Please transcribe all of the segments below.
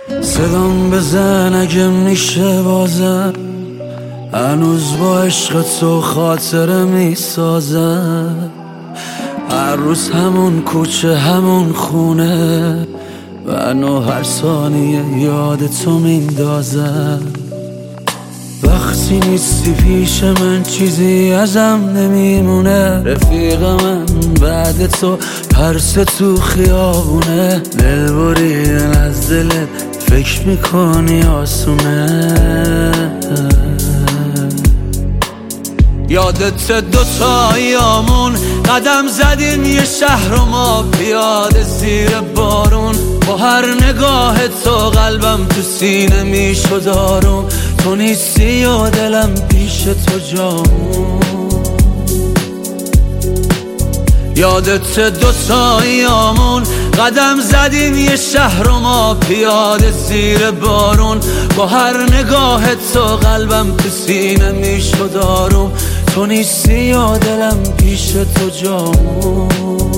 صدام بزن اگه میشه بازم، هنوز با عشق تو خاطره میسازم. هر روز همون کوچه همون خونه، منو هر ثانیه یاد تو میندازم. وقتی نیستی پیش من چیزی ازم نمیمونه، رفیق من بعد تو ترس تو خیابونه. دل بریدن از دلت فکر میکنی آسونه. یادت دوتا ایامون قدم زدیم یه شهر و ما پیاده زیر بارون. با هر نگاه تو قلبم تو سینه میشد آروم. تو نیستی و دلم پیش تو جامون. یادت دوتا ایامون قدم زدیم یه شهر و ما پیاده زیر بارون. با هر نگاه تو قلبم تو سینه میشد آروم. تو نیستی و دلم پیش تو جامون.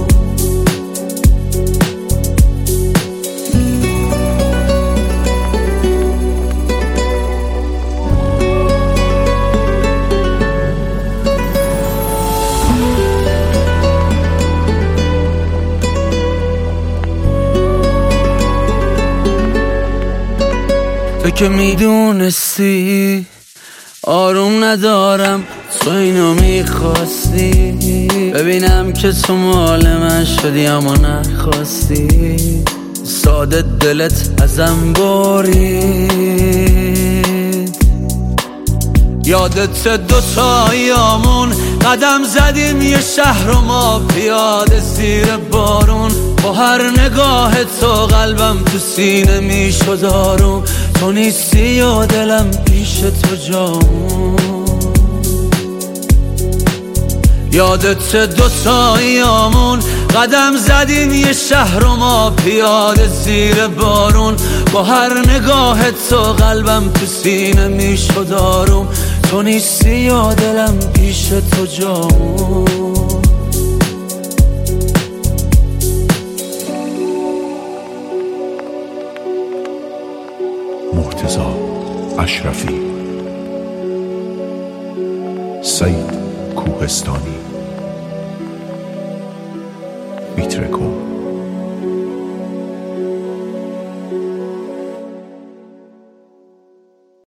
تو که میدونستی آروم ندارم، تو اینو میخواستی ببینم که تو مال من شدی اما نخواستی. ساده دلت ازم برید. یادت دوتا ایامون قدم زدیم یه شهر و ما پیاده زیر بارون. با هر نگاه تو قلبم تو سینه میشد آروم. تو نیستی و دلم پیش تو جامون. یادت دوتا ایامون قدم زدیم یه شهر و ما پیاده زیر بارون. با هر نگاه تو قلبم تو سینه میشد آروم. تو نیستی و دلم پیش تو جامون. مرتضی اشرفی، سعید کوهستانی، میترکو.